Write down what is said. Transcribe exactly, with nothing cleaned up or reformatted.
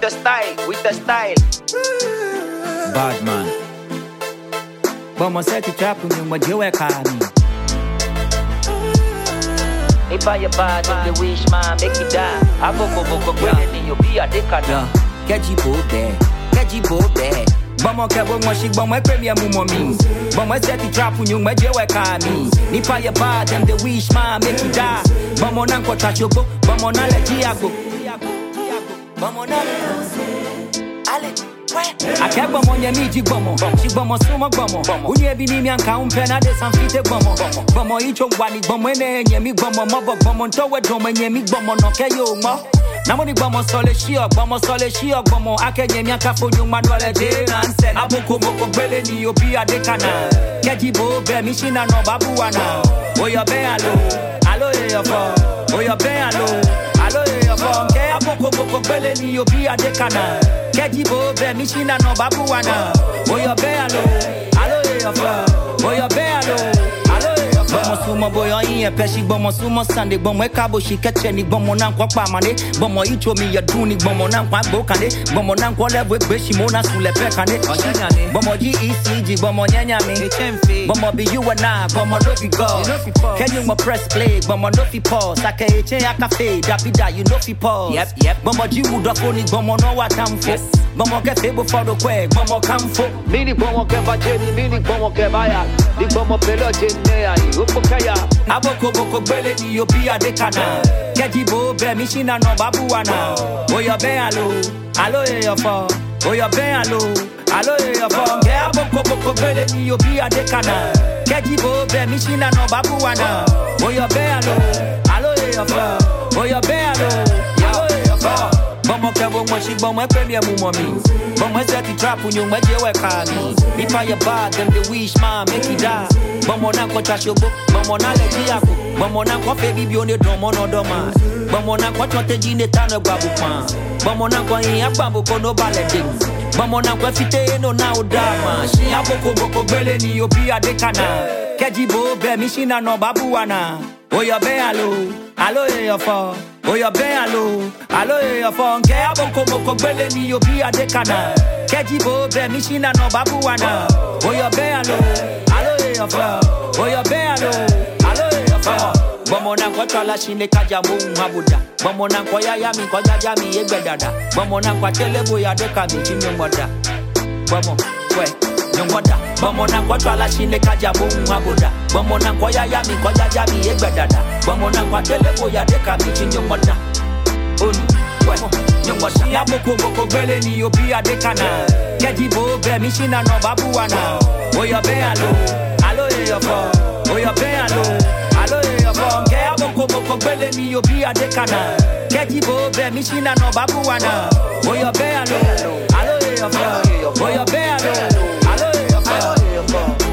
the style, with the style. Bad man. Vamos set it up when you do a car. If I a bad, the wish man make it die. I go go go go go, and you be a decada. Get you both there, get you both there. Bama kebo mwashi bama premier mumomi. Bama set it up when you make your car. If I a bad, them the wish man make it die. Bama nanko touch your book, bama na le giago. Bama na ale. I kept on your meaty bomo. She bomo sumo bomo. When you be near and count penna, there's some feet bomo. Bomo each of one, bomo and yemi bomo, mobo bomo, tower drum and yemi bomo, no kayo mo. Namoni bomo sole shio, bomo sole shio, bomo, akenya kafo, you manual jail and said, Aboko boko bele ni opia de cana. Kajibo, be mishina no babuana. Oh, your bealo, alo your phone. Oh, your bealo, alo your phone. Aboko boko bele ni opia de cana. Kajibo, be mishina no babuana. Oh, your bealo, alo your phone. Oh, your bealo, alo your phone. Bomo sumo boy on here, peshi bomo sumo Sunday. Bomo ekabo shi ketcheni, bomo nankwa kwa mane. Bomo icho mi ya duni, bomo nankwa bokane. Bomo nankwa lewe beshi mona sule pekane. Bomo G E C G, bomo nyanya me. Bomo be you and I, bomo no fi go. Can you ma press play, bomo no fi pause. Ake eche aka fade, dapi da you no fi pause. Yep, yep. Bomo G would up only, bomo no what I'm for. Bomo get fable for the way, bomo come for. Mini bomo keba jeni, mini bomo keba ya. Di bomo pelo jeni ya, upo kaya. Aboko boko bele ni opia de cana. Kajibo be mishina no babuana. Oh your bealo, alo your phone. Oh your bealo, alo your phone. Yeah, aboko boko bele ni opia de cana. Kajibo be mishina no babuana. Oh your bealo, alo your phone. Oh your bealo, alo your phone. Bomo kebo mwashi bomo premier mumomi. Bomo set it trap when you make your kani. If I a bad, them the wish man make it die. Bomo na ko touch your book, bomo na le giago. Bomo na ko fe bibi on the domo no doma. Bomo na ko tote jine tano babu pan. Bomo na ko yin agbambo ko no baleding. Bomo na ko fite no na odama. Shi aboko boko bele ni opia de kana. Kajibo be mishina no babuana. Oh your bealo, alo your phone. Oh your bealo, alo your phone. Ke aboko boko bele ni opia de kana. Kajibo be mishina no babuana. Oh your bealo, alo your phone. Oh your bealo, alo your phone. Bomo na kwa twala shine kaja mu mabuda. Bomo na kwa yaya mi kwa jaja mi egbedada. Bomo na kwa telebo ya de ka mi chinyo moda. Bomo, we, nyongoda. Bomo na kwa twala shine kaja mu mabuda. Bomo na kwa yaya mi kwa jaja mi egbedada. Bomo na kwa telebo ya de ka mi chinyo moda. Oni, we, nyongoda. Ya boko boko bele ni opia de kana. Kajibo be mishina no babuana. Oh your bealo, alo your phone. Oh your bealo, alo your phone. Ke aboko boko bele ni opia de kana. Kajibo be mishina no babuana. Oh your bealo, alo your phone. Oh your bealo, alo your phone.